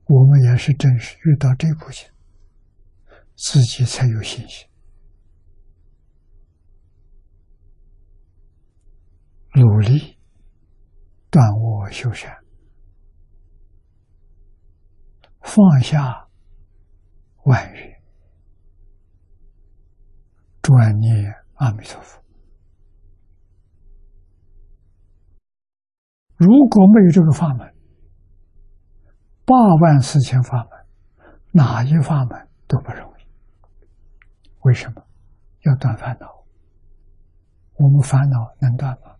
我们也是正是遇到这部经，自己才有信心，努力断恶修善，放下万缘，专念阿弥陀佛。如果没有这个法门，84000法门，哪一法门都不容易。为什么？要断烦恼。我们烦恼能断吗？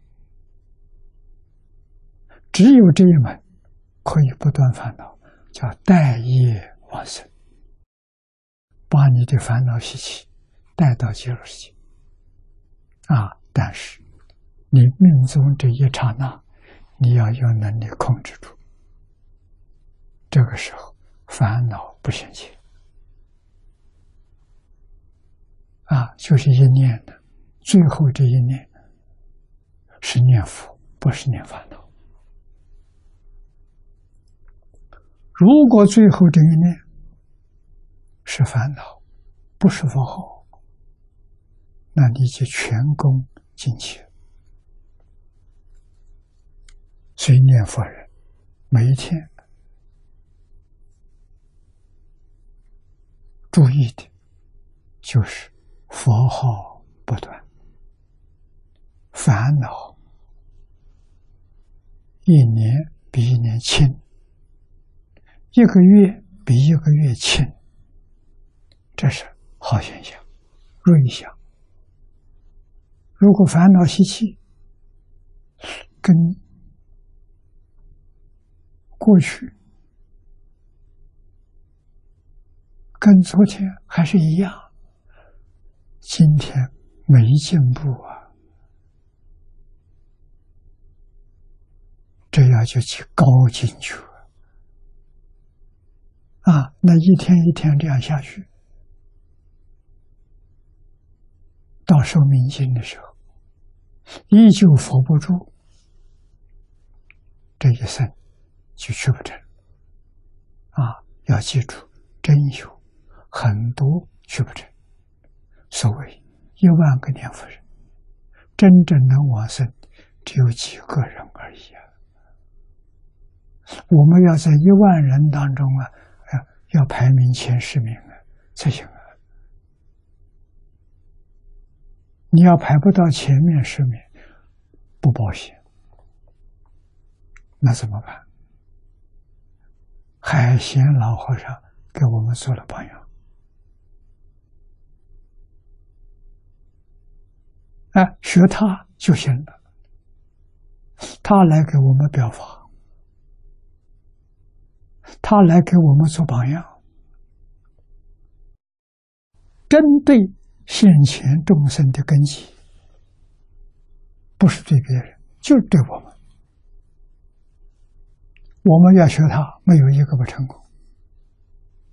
只有这一门可以不断烦恼，叫带业往生，把你的烦恼习气带到极乐世界。但是你命中这一刹那，你要有能力控制住，这个时候烦恼不现前。就是一念的，最后这一念是念佛，不是念烦恼。如果最后这一念是烦恼，不是佛号，那你就全功尽弃。所以念佛人每一天注意的就是佛号不断，烦恼一年比一年轻，一个月比一个月轻，这是好现象，瑞象。如果烦恼习气跟过去跟昨天还是一样，今天没进步这样就去高进去那一天一天这样下去，到寿命尽的时候依旧佛不住，这一生就去不成要记住，真有很多去不成。所谓10000个念佛人，真正能往生只有几个人而已我们要在10000人当中要排名前10名才行你要排不到前面10名，不保险，那怎么办？海贤老和尚给我们做了榜样学他就行了，他来给我们表法，他来给我们做榜样，针对现前众生的根基，不是对别人，就是对我们。我们要学他，没有一个不成功。